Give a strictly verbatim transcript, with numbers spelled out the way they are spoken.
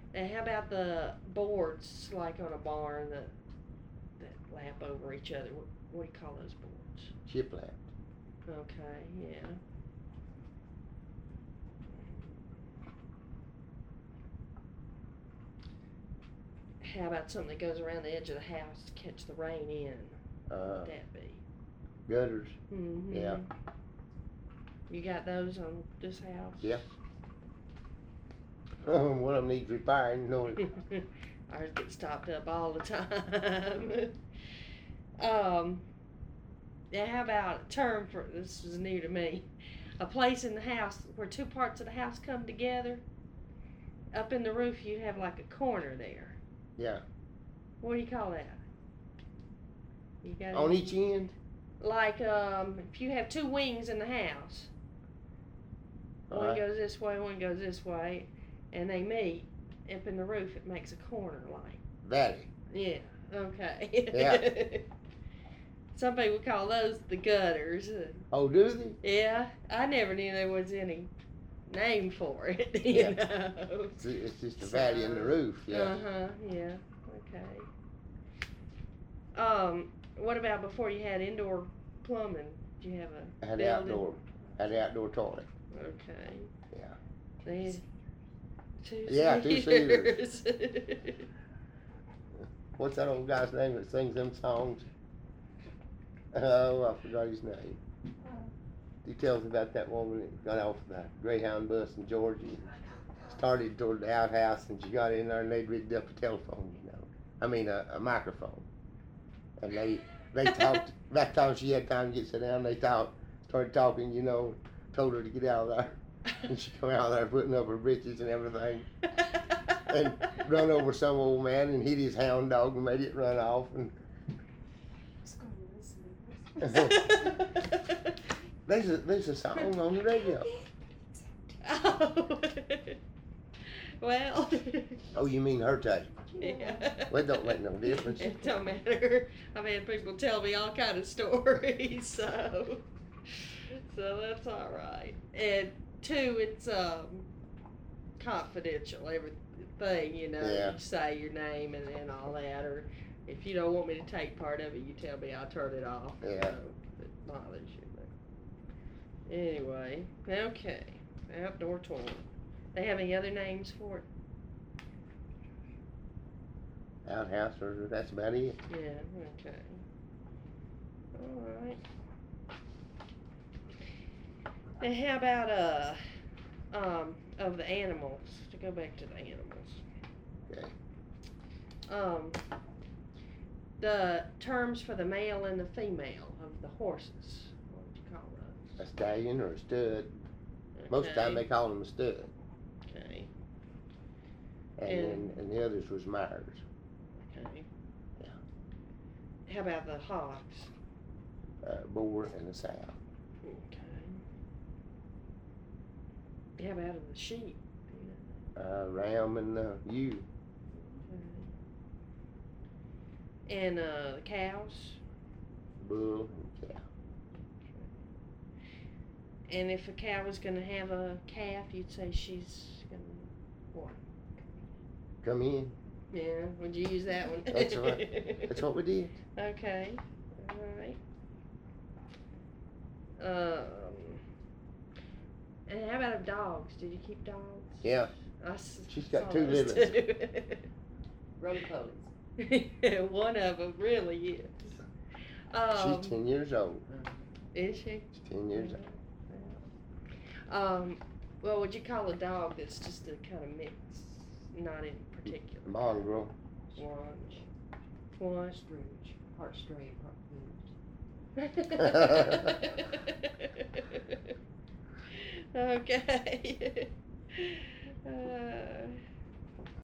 And how about the boards, like on a barn that that lap over each other? What, what do you call those boards? Shiplap. Okay, yeah. How about something that goes around the edge of the house to catch the rain in? Uh, What would that be? Gutters. Mm-hmm. Yeah. You got those on this house? Yeah. One of them needs repairing, you know. Ours gets stopped up all the time. um, yeah, how about a term for, this is new to me, a place in the house where two parts of the house come together. Up in the roof you have like a corner there. Yeah. What do you call that? You got On any? each end? Like, um, if you have two wings in the house, one Alright. goes this way, one goes this way, and they meet up in the roof, it makes a corner like. Valley. Yeah, okay. Yeah. Some people call those the gutters. Oh, do they? Yeah, I never knew there was any name for it, you Yeah. know. It's, it's just a valley in the roof, yeah. Uh-huh, yeah, okay. Um, what about before you had indoor plumbing? Did you have a I had building? outdoor, had outdoor toilet. Okay. Yeah. They, two Yeah, two seaters. What's that old guy's name that sings them songs? Oh, I forgot his name. He tells about that woman that got off the Greyhound bus in Georgia and started toward the outhouse, and she got in there and they'd rigged up a telephone, you know. I mean, a, a microphone. And they they talked, that time she had time to get sit down, they talked, started talking, you know, told her to get out of there. And she come out there putting up her britches and everything. And run over some old man and hit his hound dog and made it run off. And there's a there's a song on the radio. Oh. Well. Oh, you mean her tape? Yeah. Well, it don't make no difference. It don't matter. I've had people tell me all kind of stories, so so that's all right. And two, it's um confidential. Everything, you know, Yeah. you say your name and, and all that, or if you don't want me to take part of it, you tell me. I'll turn it off. Yeah. So if it bothers you. But anyway, okay. Outdoor toilet. They have any other names for it? Outhouse, or that's about it. Yeah, okay. Alright. And how about, uh, um, of the animals, to go back to the animals. Okay. Um, the terms for the male and the female of the horses, what would you call those? A stallion or a stud. Most of the time they call them a stud. Okay, And, And- then, and the others was mares. okay. Yeah. How about the hogs? Uh, boar and a sow. Okay. How about of the sheep? Uh, ram and uh, ewe. Okay. And, uh, the cows? Bull and cow. And if a cow was gonna have a calf, you'd say she's gonna, what? Come in. Yeah, would you use that one? That's right. That's what we did. Okay, alright. Um, and how about of dogs? Did you keep dogs? Yeah. I s- She's got saw two those livings. too. Roly-polies. One of them really is. Um, She's ten years old. is she? She's ten years old. Um, well, would you call a dog that's just a kind of mix, not in particular? Mongrel. One. One. Scrooge. Part straight, part moved. Okay.